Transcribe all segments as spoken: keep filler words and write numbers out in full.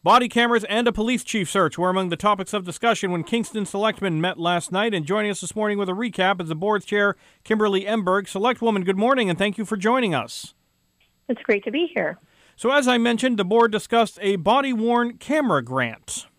Body cameras and a police chief search were among the topics of discussion when Kingston Selectmen met last night. And joining us this morning with a recap is the board chair, Kimberly Emberg. Selectwoman, good morning, and thank you for joining us. It's great to be here. So as I mentioned, the board discussed a body-worn camera grant.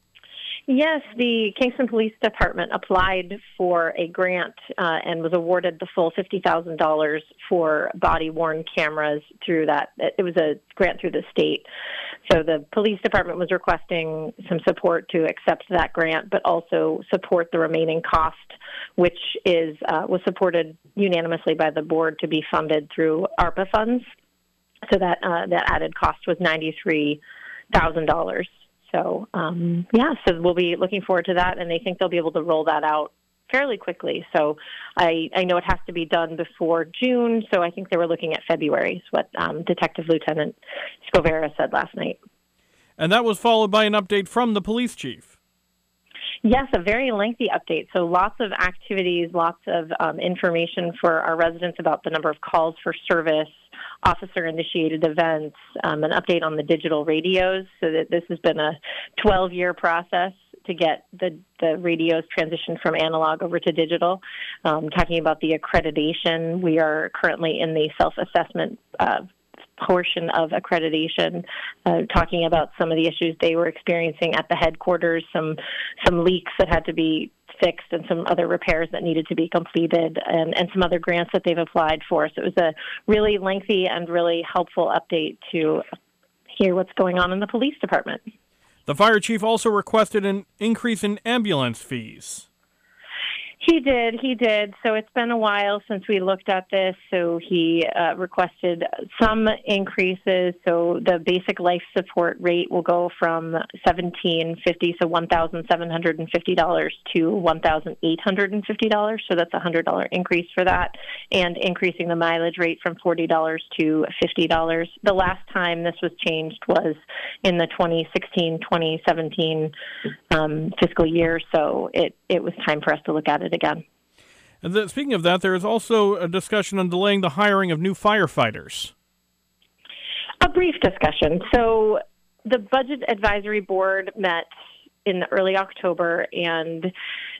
Yes, the Kingston Police Department applied for a grant uh, and was awarded the full fifty thousand dollars for body-worn cameras through that. It was a grant through the state. So the police department was requesting some support to accept that grant, but also support the remaining cost, which is uh, was supported unanimously by the board to be funded through ARPA funds. So that uh, that added cost was ninety-three thousand dollars. So, um, yeah, so we'll be looking forward to that, and they think they'll be able to roll that out fairly quickly. So I, I know it has to be done before June, so I think they were looking at February, is what um, Detective Lieutenant Scovera said last night. And that was followed by an update from the police chief. Yes, a very lengthy update. So lots of activities, lots of um, information for our residents about the number of calls for service, officer-initiated events, um, an update on the digital radios, so that this has been a twelve-year process to get the, the radios transitioned from analog over to digital. Um, talking about the accreditation, we are currently in the self-assessment uh, portion of accreditation, uh, talking about some of the issues they were experiencing at the headquarters, some some leaks that had to be fixed and some other repairs that needed to be completed, and, and some other grants that they've applied for. So it was a really lengthy and really helpful update to hear what's going on in the police department. The fire chief also requested an increase in ambulance fees. He did, he did. So it's been a while since we looked at this. So he uh, requested some increases. So the basic life support rate will go from seventeen fifty, so one thousand seven hundred fifty dollars to one thousand eight hundred fifty dollars. So that's a one hundred dollars increase for that, and increasing the mileage rate from forty dollars to fifty dollars. The last time this was changed was in the twenty sixteen twenty seventeen um, fiscal year. So it, it was time for us to look at it again. And the, speaking of that, there is also a discussion on delaying the hiring of new firefighters. A brief discussion. So the Budget Advisory Board met in early October and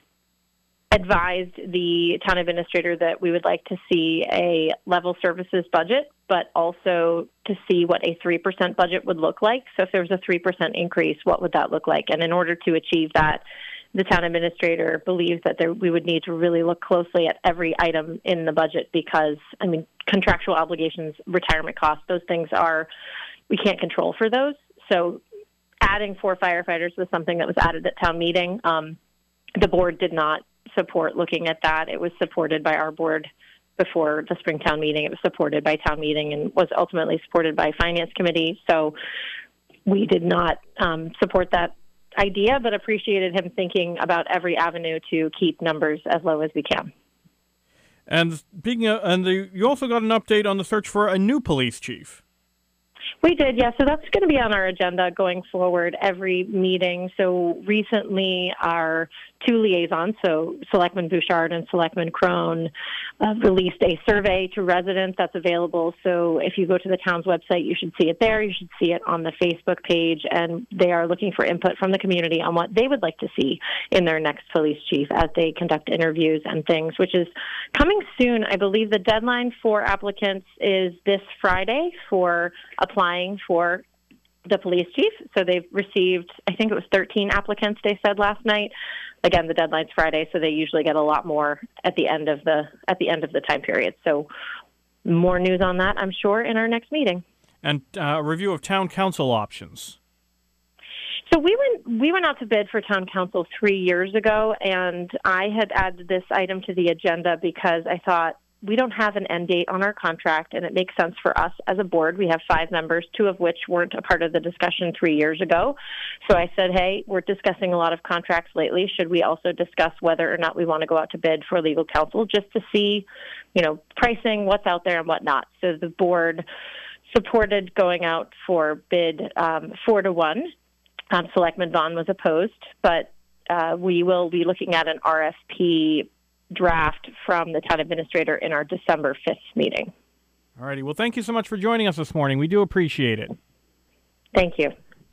advised the town administrator that we would like to see a level services budget, but also to see what a three percent budget would look like. So if there was a three percent increase, what would that look like? And in order to achieve that, the town administrator believes that there, we would need to really look closely at every item in the budget because, I mean, contractual obligations, retirement costs, those things are, we can't control for those. So adding four firefighters was something that was added at town meeting. Um, the board did not support looking at that. It was supported by our board before the spring town meeting. It was supported by town meeting and was ultimately supported by finance committee. So we did not um, support that idea, but appreciated him thinking about every avenue to keep numbers as low as we can. And speaking of, and the, you also got an update on the search for a new police chief. We did, yeah. So that's going to be on our agenda going forward every meeting. So recently, our two liaisons, so Selectman Bouchard and Selectman Crone, uh, released a survey to residents that's available. So if you go to the town's website, you should see it there. You should see it on the Facebook page. And they are looking for input from the community on what they would like to see in their next police chief as they conduct interviews and things, which is coming soon. I believe the deadline for applicants is this Friday for applying for the police chief. So they've received, I think it was thirteen applicants, they said last night. Again, the deadline's Friday, so they usually get a lot more at the end of the at the end of the time period. So more news on that, I'm sure, in our next meeting. And uh, a review of town council options. So we went we went out to bid for town council three years ago, and I had added this item to the agenda because I thought we don't have an end date on our contract, and it makes sense for us as a board. We have five members, two of which weren't a part of the discussion three years ago. So I said, hey, we're discussing a lot of contracts lately. Should we also discuss whether or not we want to go out to bid for legal counsel just to see, you know, pricing, what's out there and whatnot. So the board supported going out for bid um, four to one. Um, Selectman Vaughn was opposed, but uh, we will be looking at an R F P draft from the town administrator in our December fifth meeting. All righty. Well, thank you so much for joining us this morning. We do appreciate it. Thank you.